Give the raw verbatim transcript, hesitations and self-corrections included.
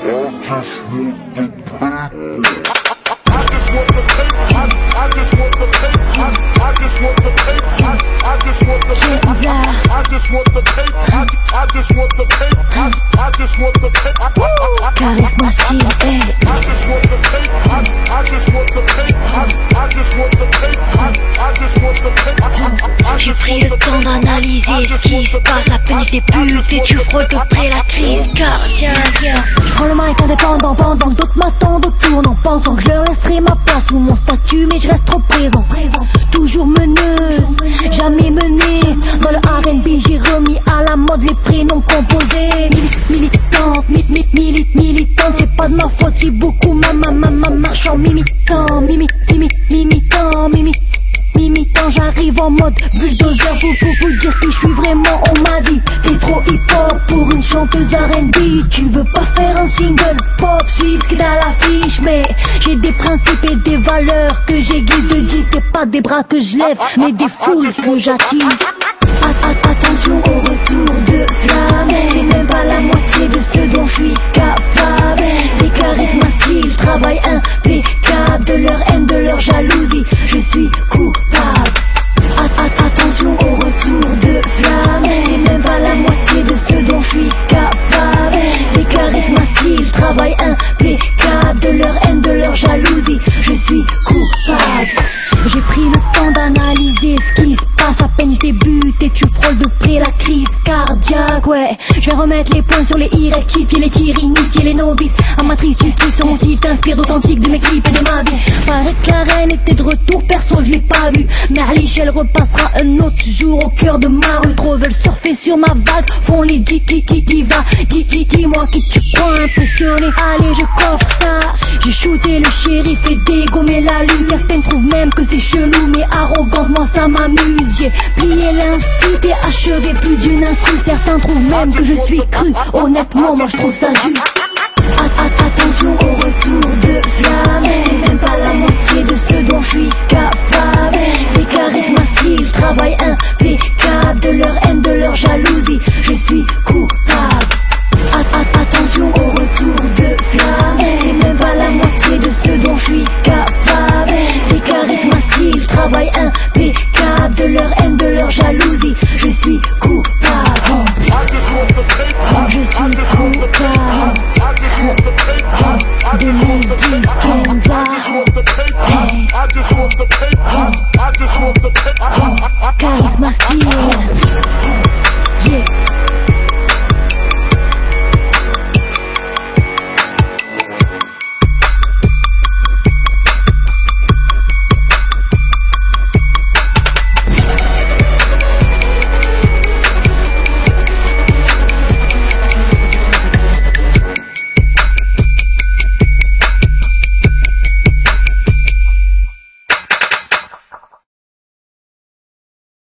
Charisma style, hey. J'ai pris le temps d'analyser ce qui se passe. À peine je débute et tu frôles de près la crise cardiaque. Je prends le mic indépendant pendant que d'autres m'attendent autour, en pensant que je leur laisserai ma place ou mon statut, mais je reste trop présent. Toujours meneuse, jamais menée. Dans le R and B j'ai remis à la mode les prénoms composés. Mili militante, mi mi mili militante, c'est pas de ma faute si beaucoup ma ma ma ma marche en mimitant, mimi mimi mimitant, mimi mimitant. J'arrive en mode bulldozer pour, pour vous dire qui je suis vraiment. On m'a dit t'es trop hip hop pour une chanteuse R and B. Tu veux pas faire un single pop, suivre ce qu'il y a à l'affiche, mais j'ai des principes et des valeurs que j'aiguise de dix. C'est pas des bras que je lève, mais des foules que j'attise. Attention au retour de flamme, c'est même pas la moitié de ce dont je suis capable. C'est charisme, style, travail impeccable. De leur haine, de leur jalousie, je suis coupable. Attention au retour de flamme, c'est même pas la moitié de ce dont je suis capable. C'est charisme, style, travail impeccable. De leur haine, de leur jalousie, je suis coupable. J'ai pris le temps d'analyser ce qui se passe. À peine je débute et tu frôles de près la crise cardiaque. Ouais, je vais remettre les points sur les i, rectifier les tirs, initier les novices. Amatrice, tu cliques sur mon site, t'inspires d'authentique de mes clips et de ma vie. Paraît que la reine était de retour, perso je l'ai pas vu, mais à l'échelle repassera un autre jour au cœur de ma rue. Trop veulent surfer sur ma vague, font les di di di diva. Dis dis dis-moi qui tu crois impressionné. Allez je coffre ça, j'ai shooté le shérif et dégommé la lune. Certaines trouvent même que c'est chelou, mais arrogante, moi ça m'amuse. J'ai plié l'instit et achevé plus d'une instru. Certains trouvent même que je suis cru, honnêtement moi je trouve ça juste. Attention au